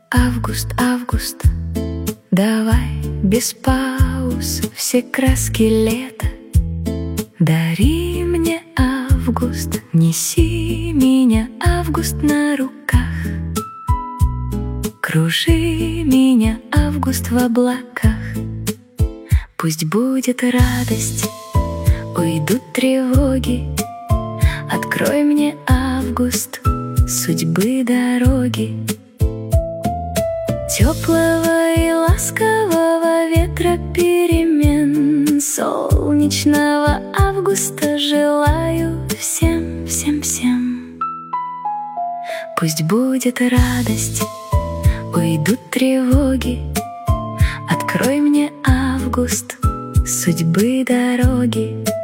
Август, август, давай без пауз все краски лета. Дари мне август, неси меня, август, на руках. Кружи меня, август, в облаках. Пусть будет радость, уйдут тревоги. Открой мне, август, судьбы дороги. Теплого и ласкового ветра перемен, солнечного августа желаю всем, всем, всем. Пусть будет радость, уйдут тревоги. Открой мне, август, судьбы дороги.